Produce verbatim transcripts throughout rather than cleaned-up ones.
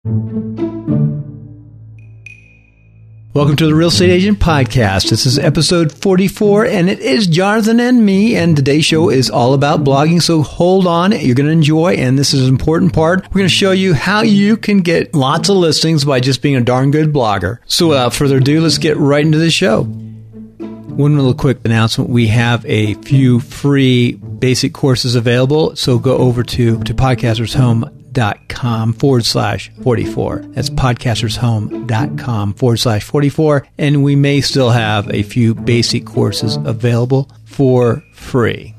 Welcome to the Real Estate Agent Podcast. This is episode forty-four, and it is Jonathan and me, and today's show is all about blogging, so hold on. You're going to enjoy, and this is an important part. We're going to show you how you can get lots of listings by just being a darn good blogger. So without further ado, let's get right into the show. One little quick announcement. We have a few free basic courses available, so go over to, to podcastershome.com forward slash 44. That's podcastershome.com forward slash 44. And we may still have a few basic courses available for free.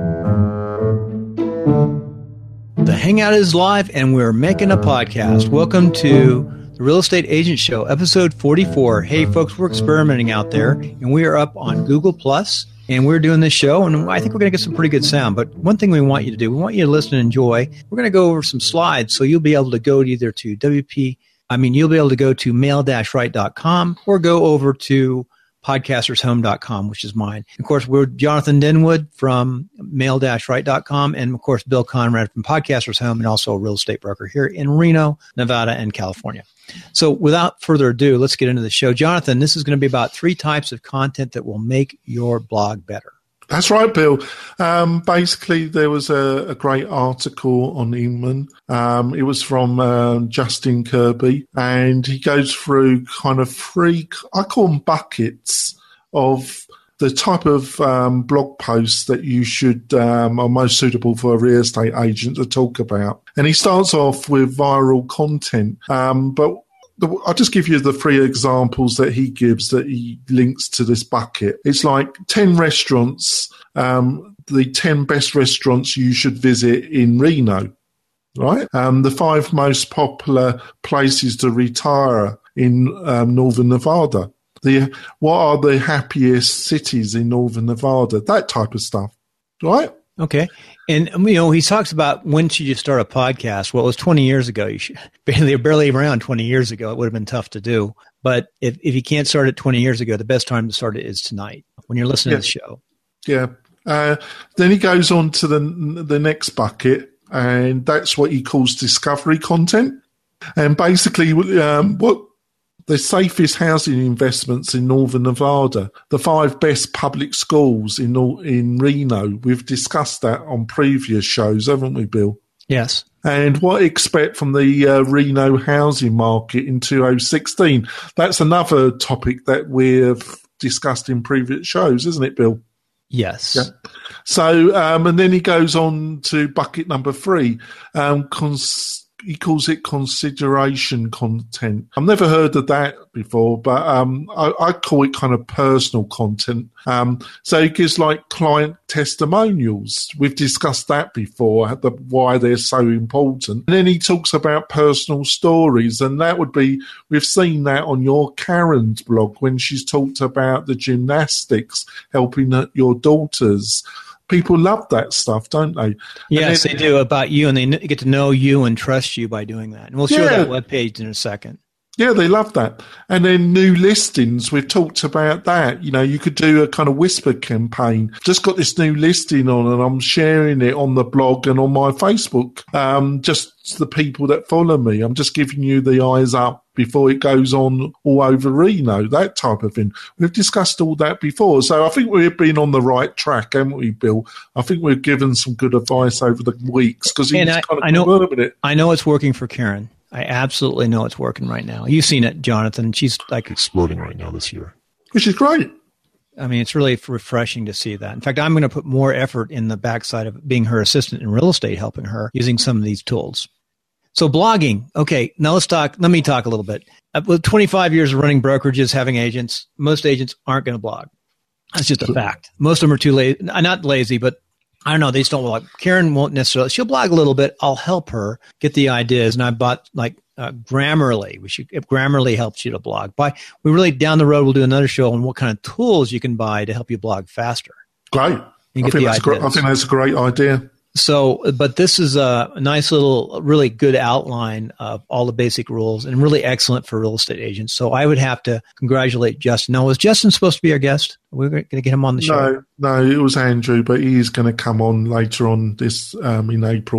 The Hangout is live and we're making a podcast. Welcome to the Real Estate Agent Show, episode forty-four. Hey folks, we're experimenting out there and we are up on Google Plus. And we're doing this show, and I think we're going to get some pretty good sound. But one thing we want you to do, we want you to listen and enjoy. We're going to go over some slides, so you'll be able to go to either to W P, I mean, you'll be able to go to mail dash right dot com or go over to podcasters home dot com, which is mine. Of course, we're Jonathan Denwood from mail dash right dot com, and of course, Bill Conrad from Podcasters Home, and also a real estate broker here in Reno, Nevada, and California. So without further ado, let's get into the show. Jonathan, this is going to be about three types of content that will make your blog better. That's right, Bill. Um, basically, there was a, a great article on Inman. Um, it was from uh, Justin Kirby, and he goes through kind of three, I call them buckets of the type of um, blog posts that you should um, are most suitable for a real estate agent to talk about. And he starts off with viral content, um, but the, I'll just give you the three examples that he gives that he links to this bucket. It's like ten restaurants, um, the ten best restaurants you should visit in Reno, right? Um, the five most popular places to retire in um, Northern Nevada. The what are the happiest cities in Northern Nevada? That type of stuff, right? Okay. And, you know, he talks about when should you start a podcast? Well, it was twenty years ago. You should, barely, barely around twenty years ago. It would have been tough to do. But if, if you can't start it twenty years ago, the best time to start it is tonight when you're listening yeah. to the show. Yeah. Uh, then he goes on to the the next bucket, and that's what he calls discovery content. And basically, um, what the safest housing investments in Northern Nevada, the five best public schools in in Reno. We've discussed that on previous shows, haven't we, Bill? Yes. And what expect from the uh, Reno housing market in two thousand sixteen. That's another topic that we've discussed in previous shows, isn't it, Bill? Yes. Yeah. So, um, and then he goes on to bucket number three, um, cons- he calls it consideration content. I've never heard of that before, but um, I, I call it kind of personal content. Um, so he gives like client testimonials. We've discussed that before, the, why they're so important. And then he talks about personal stories, and that would be, we've seen that on your Karen's blog when she's talked about the gymnastics, helping your daughters. People love that stuff, don't they? Yes, then, they do, about you, and they get to know you and trust you by doing that. And we'll show yeah. that webpage in a second. Yeah, they love that. And then new listings, we've talked about that. You know, you could do a kind of whisper campaign. Just got this new listing on and I'm sharing it on the blog and on my Facebook. Um, just the people that follow me. I'm just giving you the eyes up before it goes on all over Reno, that type of thing. We've discussed all that before. So I think we've been on the right track, haven't we, Bill? I think we've given some good advice over the weeks because he's I, kind of I know, confirming it. I know it's working for Karen. I absolutely know it's working right now. You've seen it, Jonathan. She's like exploding right now this year. Which is great. I mean, it's really refreshing to see that. In fact, I'm going to put more effort in the backside of being her assistant in real estate, helping her using some of these tools. So blogging. Okay, now let's talk. Let me talk a little bit. With twenty-five years of running brokerages, having agents, most agents aren't going to blog. That's just a fact. Most of them are too lazy. Not lazy, but I don't know. They just don't blog. Karen won't necessarily. She'll blog a little bit. I'll help her get the ideas. And I bought like uh, Grammarly. We should, Grammarly helps you to blog. Buy. We really down the road we'll do another show on what kind of tools you can buy to help you blog faster. Great. I think, that's great. I think that's a great idea. So, but this is a nice little, really good outline of all the basic rules and really excellent for real estate agents. So I would have to congratulate Justin. Now, was Justin supposed to be our guest? We're going to get him on the show. No, no, it was Andrew, but he is going to come on later on this um, in April.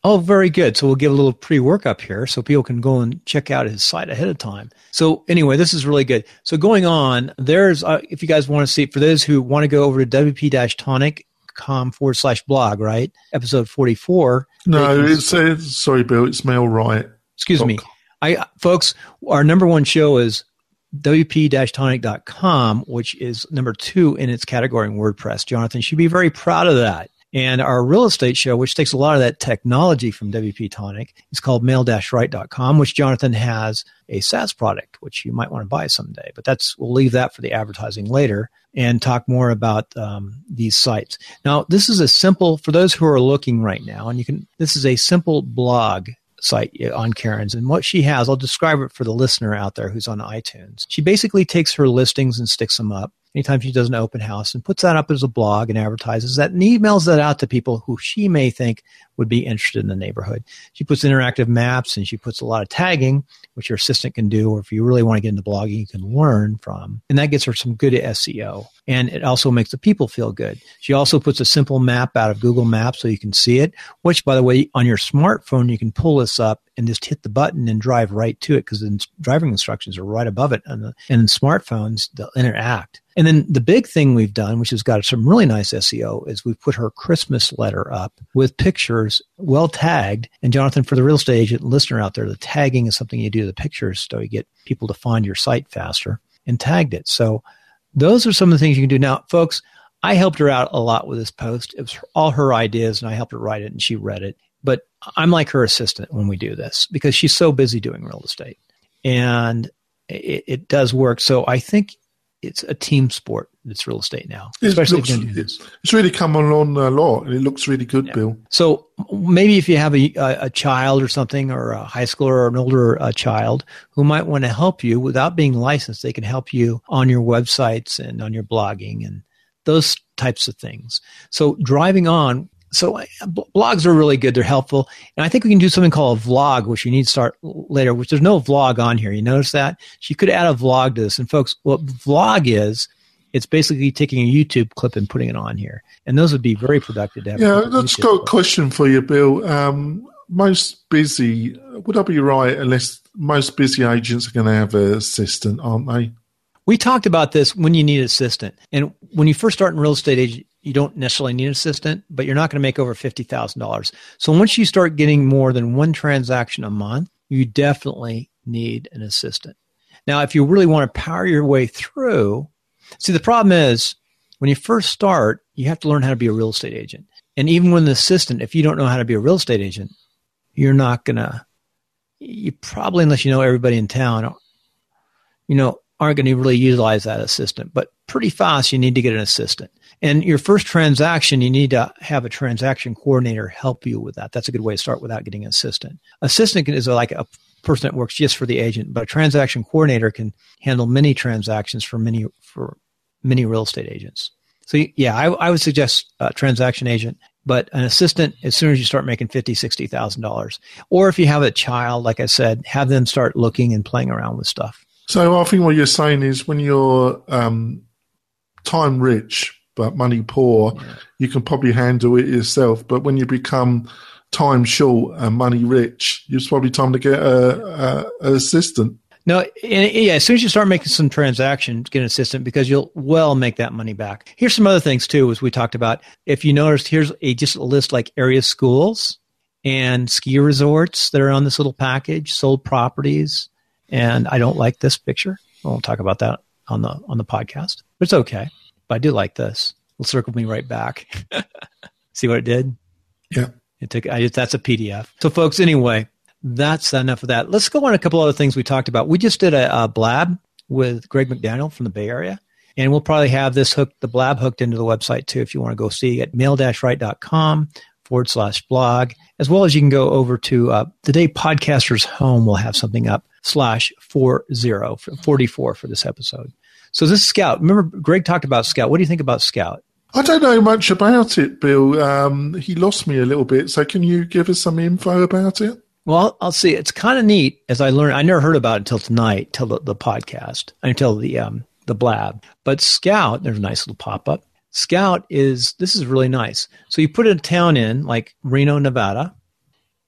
Oh, very good. So we'll give a little pre-work up here so people can go and check out his site ahead of time. So anyway, this is really good. So going on, there's, uh, if you guys want to see, for those who want to go over to w p dash tonic dot com forward slash blog, right? Episode forty-four. No, can, it's, uh, sorry, Bill, it's Mel Wright. Excuse me. I, folks, our number one show is w p dash tonic dot com, which is number two in its category in WordPress. Jonathan should be very proud of that. And our real estate show, which takes a lot of that technology from W P Tonic, is called mail dash right dot com, which Jonathan has a SaaS product, which you might want to buy someday. But that's we'll leave that for the advertising later and talk more about um, these sites. Now, this is a simple, for those who are looking right now, and you can, this is a simple blog site on Karen's. And what she has, I'll describe it for the listener out there who's on iTunes. She basically takes her listings and sticks them up anytime she does an open house and puts that up as a blog and advertises that and emails that out to people who she may think would be interested in the neighborhood. She puts interactive maps and she puts a lot of tagging, which your assistant can do, or if you really want to get into blogging, you can learn from. And that gets her some good S E O. And it also makes the people feel good. She also puts a simple map out of Google Maps so you can see it, which, by the way, on your smartphone, you can pull this up and just hit the button and drive right to it because the driving instructions are right above it. And, the, and in smartphones, they'll interact. And then the big thing we've done, which has got some really nice S E O, is we've put her Christmas letter up with pictures, well tagged. And Jonathan, for the real estate agent listener out there, the tagging is something you do to the pictures so you get people to find your site faster, and tagged it. So those are some of the things you can do. Now, folks, I helped her out a lot with this post. It was all her ideas, and I helped her write it, and she read it. But I'm like her assistant when we do this because she's so busy doing real estate. And it, it does work. So I think it's a team sport. It's real estate now, especially looks, if you're going to do this. It's really come along a lot, and it looks really good, yeah. Bill. So maybe if you have a, a child or something, or a high schooler or an older uh, child who might want to help you without being licensed, they can help you on your websites and on your blogging and those types of things. So driving on, so blogs are really good. They're helpful. And I think we can do something called a vlog, which you need to start later, which there's no vlog on here. You notice that? She could add a vlog to this. And folks, what vlog is, it's basically taking a YouTube clip and putting it on here. And those would be very productive to have. Yeah, that's got a question for you, Bill. Um, most busy, would I be right, unless most busy agents are going to have an assistant, aren't they? We talked about this when you need an assistant. And when you first start in real estate agent, you don't necessarily need an assistant, but you're not going to make over fifty thousand dollars. So once you start getting more than one transaction a month, you definitely need an assistant. Now, if you really want to power your way through, see, the problem is when you first start, you have to learn how to be a real estate agent. And even with an assistant, if you don't know how to be a real estate agent, you're not going to, you probably, unless you know everybody in town, you know, aren't going to really utilize that assistant. But pretty fast, you need to get an assistant. And your first transaction, you need to have a transaction coordinator help you with that. That's a good way to start without getting an assistant. Assistant is like a person that works just for the agent, but a transaction coordinator can handle many transactions for many for many real estate agents. So yeah, I, I would suggest a transaction agent, but an assistant as soon as you start making fifty thousand dollars, sixty thousand dollars. Or if you have a child, like I said, have them start looking and playing around with stuff. So I think what you're saying is when you're um, time rich but money poor, yeah. you can probably handle it yourself. But when you become time short and money rich, it's probably time to get a, a, a assistant. No, yeah, as soon as you start making some transactions, get an assistant because you'll well make that money back. Here's some other things too, as we talked about. If you noticed, here's a just a list like area schools and ski resorts that are on this little package, sold properties. And I don't like this picture. I won't talk about that on the on the podcast, but it's okay. But I do like this. It'll circle me right back. See what it did? Yeah. It took. I, that's a P D F. So, folks, anyway, that's enough of that. Let's go on a couple other things we talked about. We just did a, a blab with Greg McDaniel from the Bay Area, and we'll probably have this hooked, the blab hooked into the website too, if you want to go see at mail dash right dot com forward slash blog, as well as you can go over to uh, Today Podcaster's Home. We'll have something up slash four zero forty-four for this episode. So this is Scout. Remember, Greg talked about Scout. What do you think about Scout? I don't know much about it, Bill. Um, he lost me a little bit. So can you give us some info about it? Well, I'll see. It's kind of neat as I learned. I never heard about it until tonight, till the, the podcast, until the um, the blab. But Scout, there's a nice little pop-up. Scout is, this is really nice. So you put a town in, like Reno, Nevada,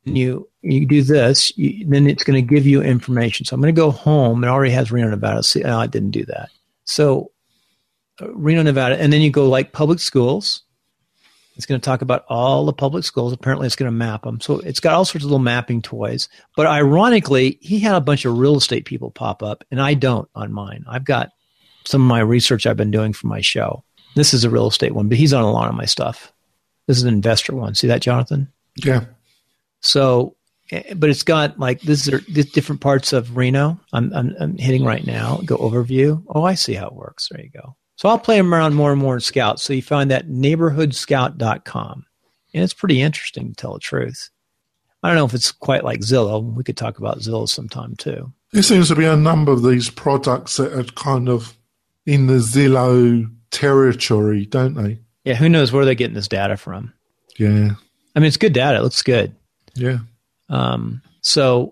you you do this, you, then it's going to give you information. So I'm going to go home. It already has Reno, Nevada. See, oh, I didn't do that. So uh, Reno, Nevada, and then you go like public schools. It's going to talk about all the public schools. Apparently, it's going to map them. So it's got all sorts of little mapping toys. But ironically, he had a bunch of real estate people pop up, and I don't on mine. I've got some of my research I've been doing for my show. This is a real estate one, but he's on a lot of my stuff. This is an investor one. See that, Jonathan? Yeah. So, but it's got like, this are the different parts of Reno. I'm, I'm, I'm hitting right now. Go overview. Oh, I see how it works. There you go. So I'll play them around more and more in Scout. So you find that neighborhood scout dot com. And it's pretty interesting to tell the truth. I don't know if it's quite like Zillow. We could talk about Zillow sometime too. There seems to be a number of these products that are kind of in the Zillow territory, don't they? Yeah, who knows where they're getting this data from? Yeah. I mean, it's good data. It looks good. Yeah. Um, so,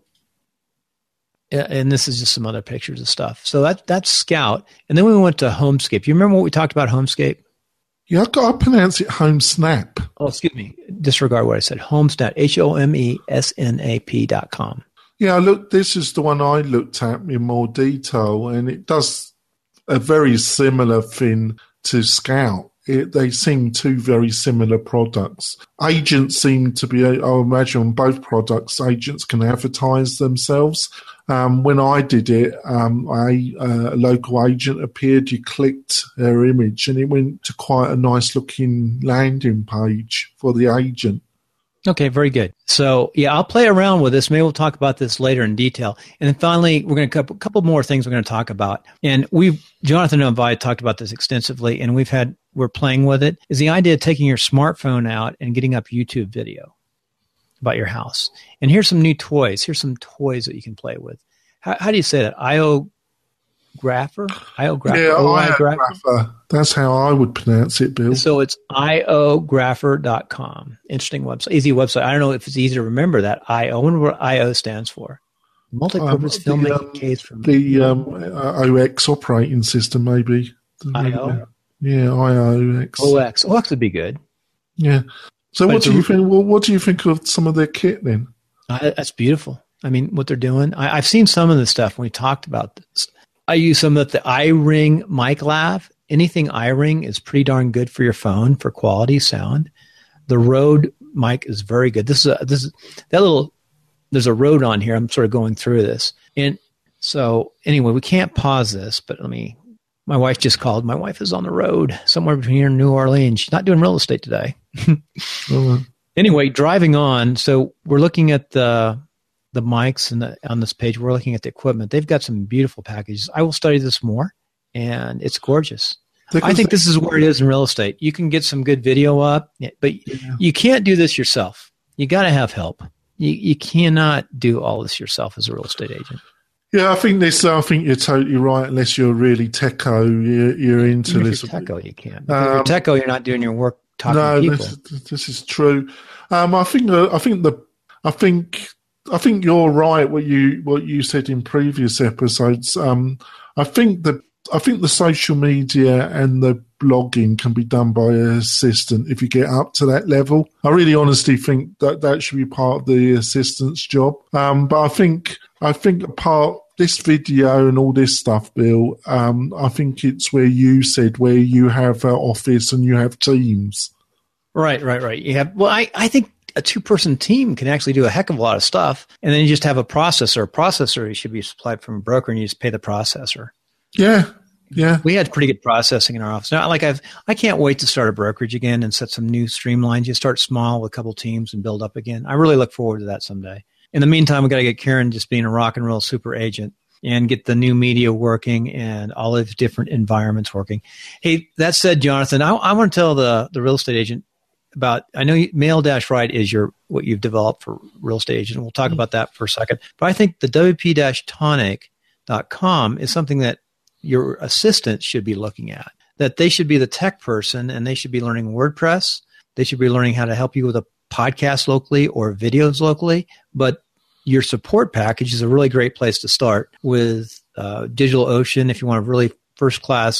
and this is just some other pictures of stuff. So that that's Scout. And then we went to Homescape. You remember what we talked about Homescape? Yeah, I got to pronounce it HomeSnap. Oh, excuse me. Disregard what I said. HomeSnap, H O M E S N A P dot com. Yeah, look, this is the one I looked at in more detail, and it does a very similar thing to Scout. It, they seem two very similar products. Agents seem to be, I imagine on both products, agents can advertise themselves. Um, when I did it, um, a, a local agent appeared, you clicked her image and it went to quite a nice looking landing page for the agent. Okay, very good. So, yeah, I'll play around with this. Maybe we'll talk about this later in detail. And then finally, we're going to a couple more things we're going to talk about. And we've, Jonathan and I talked about this extensively, and we've had, we're playing with it, is the idea of taking your smartphone out and getting up YouTube video about your house. And here's some new toys. Here's some toys that you can play with. How, how do you say that? Iographer? Iographer? Yeah, Iographer. That's how I would pronounce it, Bill. So it's iographer dot com. Interesting website. Easy website. I don't know if it's easy to remember that. I O. I wonder what I O stands for. Multi-purpose um, filmmaking um, case from the um, O X operating system, maybe. I O? Yeah, I O X. O X. O X would be good. Yeah. So, but what do you think? Well, what do you think of some of their kit then? Uh, that's beautiful. I mean, what they're doing. I, I've seen some of the stuff when we talked about this. I use some of the iRing mic lav. Anything iRing is pretty darn good for your phone for quality sound. The Rode mic is very good. This is a, this is that little. There's a Rode on here. I'm sort of going through this, and so anyway, we can't pause this. But let me. My wife just called. My wife is on the road somewhere between here and New Orleans. She's not doing real estate today. mm-hmm. Anyway, driving on. So we're looking at the the mics and the, on this page. We're looking at the equipment. They've got some beautiful packages. I will study this more, and it's gorgeous. Because I think this is where it is in real estate. You can get some good video up, but yeah. you can't do this yourself. You got to have help. You you cannot do all this yourself as a real estate agent. Yeah, I think this. I think you're totally right. Unless you're really techo, you're, you're into Even this. If you're techo, you can't. Um, if you're techo, you're not doing your work talking no, to people. This, this is true. Um, I think. Uh, I think the. I think. I think you're right. What you what you said in previous episodes. Um, I think the. I think the social media and the blogging can be done by an assistant if you get up to that level. I really honestly think that that should be part of the assistant's job. Um, but I think I think part this video and all this stuff, Bill, um, I think it's where you said where you have an office and you have teams. Right, right, right. You have well, I, I think a two-person team can actually do a heck of a lot of stuff, and then you just have a processor. A processor should be supplied from a broker, and you just pay the processor. Yeah, yeah. We had pretty good processing in our office. Now, like I've, I can't wait to start a brokerage again and set some new streamlines. You start small with a couple teams and build up again. I really look forward to that someday. In the meantime, we got to get Karen just being a rock and roll super agent and get the new media working and all of the different environments working. Hey, that said, Jonathan, I, I want to tell the the real estate agent about. I know Mail-Right is your what you've developed for real estate agent. We'll talk mm-hmm. about that for a second. But I think the W P tonic dot com is something that your assistant should be looking at, that they should be the tech person and they should be learning WordPress. They should be learning how to help you with a podcast locally or videos locally. But your support package is a really great place to start with uh, DigitalOcean. If you want a really first class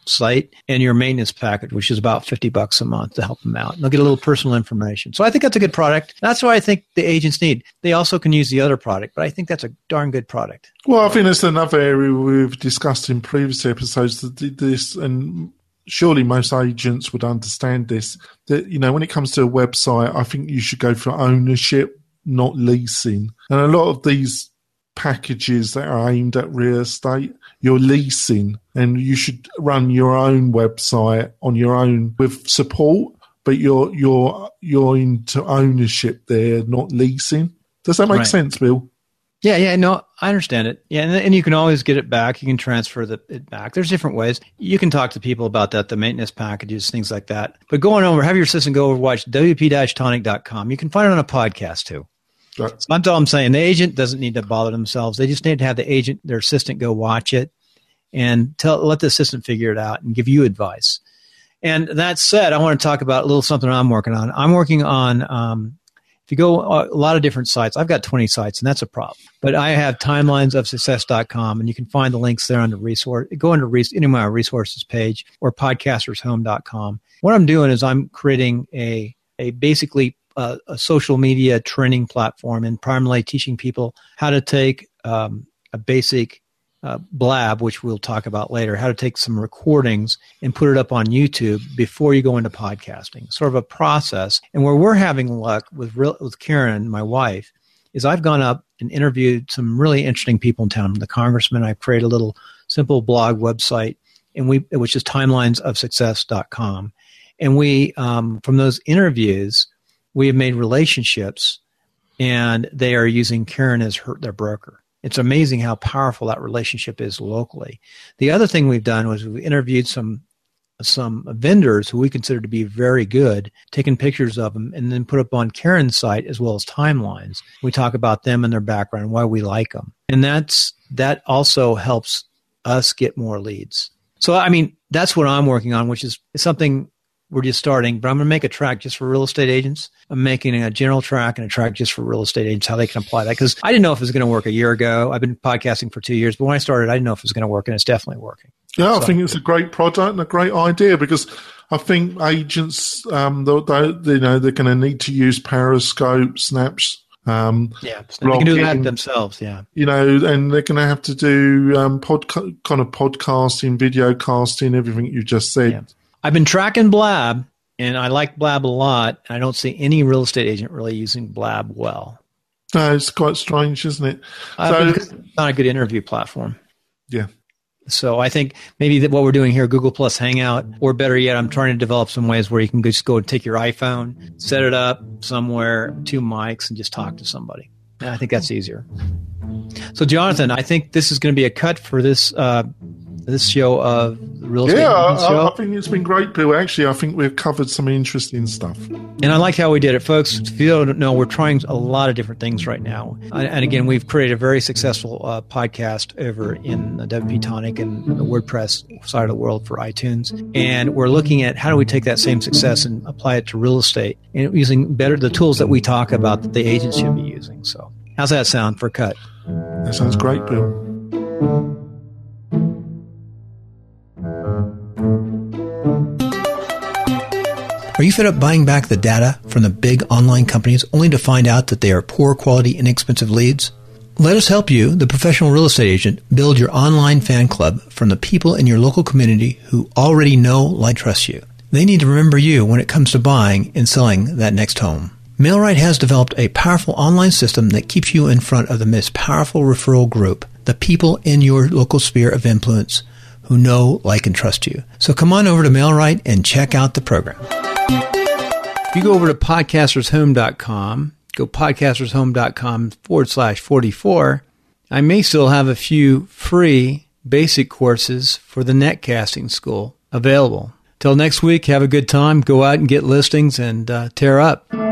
site and your maintenance package, which is about fifty bucks a month to help them out. And they'll get a little personal information. So I think that's a good product. That's what I think the agents need. They also can use the other product, but I think that's a darn good product. Well, I think that's another area we've discussed in previous episodes, that this, and surely most agents would understand this, that, you know, when it comes to a website, I think you should go for ownership, not leasing. And a lot of these packages that are aimed at real estate, you're leasing, and you should run your own website on your own with support, but you're you're you're into ownership there, not leasing. Does that make right. sense, Bill? Yeah, yeah, no, I understand it. Yeah, and, and you can always get it back. You can transfer the, it back. There's different ways. You can talk to people about that, the maintenance packages, things like that. But go on over, have your assistant go over, watch W P tonic dot com. You can find it on a podcast too. Right. So that's all I'm saying. The agent doesn't need to bother themselves. They just need to have the agent, their assistant, go watch it and tell, let the assistant figure it out and give you advice. And that said, I want to talk about a little something I'm working on. I'm working on, um, if you go a lot of different sites, I've got twenty sites, and that's a problem. But I have timelines of success dot com, and you can find the links there under resource. Go under res- any of my resources page or podcasters home dot com. What I'm doing is I'm creating a a basically uh, a social media training platform, and primarily teaching people how to take um, a basic uh, blab, which we'll talk about later, how to take some recordings and put it up on YouTube before you go into podcasting, sort of a process. And where we're having luck with real, with Karen, my wife, is I've gone up and interviewed some really interesting people in town. The congressman, I've created a little simple blog website, and we, which is timelines of success dot com. And we, um, from those interviews, we have made relationships, and they are using Karen as her, their broker. It's amazing how powerful that relationship is locally. The other thing we've done was we interviewed some some vendors who we consider to be very good, taken pictures of them, and then put up on Karen's site as well as timelines. We talk about them and their background, why we like them. And that's that also helps us get more leads. So, I mean, that's what I'm working on, which is something we're just starting, but I'm going to make a track just for real estate agents. I'm making a general track and a track just for real estate agents, how they can apply that. Because I didn't know if it was going to work a year ago. I've been podcasting for two years, but when I started, I didn't know if it was going to work, and it's definitely working. Yeah, so. I think it's a great product and a great idea, because I think agents, um, they, they, you know, they're going to need to use Periscope, Snaps. Um, yeah, they can do that themselves. Yeah, you know, and they're going to have to do um, pod, kind of podcasting, video casting, everything you just said. Yeah. I've been tracking Blab, and I like Blab a lot. I don't see any real estate agent really using Blab well. No, it's quite strange, isn't it? Uh, so, it's not a good interview platform. Yeah. So I think maybe that what we're doing here, Google Plus Hangout, or better yet, I'm trying to develop some ways where you can just go and take your iPhone, set it up somewhere, two mics, and just talk to somebody. And I think that's easier. So, Jonathan, I think this is going to be a cut for this uh, this show of Real Estate. Yeah, I, show. I think it's been great, Bill. Actually, I think we've covered some interesting stuff. And I like how we did it, folks. If you don't know, we're trying a lot of different things right now. And again, we've created a very successful uh, podcast over in the W P Tonic and the WordPress side of the world for iTunes. And we're looking at how do we take that same success and apply it to real estate, and using better the tools that we talk about that the agents should be using. So how's that sound for a cut? That sounds great, Bill. Are you fed up buying back the data from the big online companies only to find out that they are poor quality, inexpensive leads? Let us help you, the professional real estate agent, build your online fan club from the people in your local community who already know, like, trust you. They need to remember you when it comes to buying and selling that next home. MailRight has developed a powerful online system that keeps you in front of the most powerful referral group, the people in your local sphere of influence who know, like, and trust you. So come on over to MailRight and check out the program. If you go over to podcasters home dot com, go podcasters home dot com forward slash forty-four, I may still have a few free basic courses for the Netcasting School available. Till next week, have a good time. Go out and get listings and uh, tear up.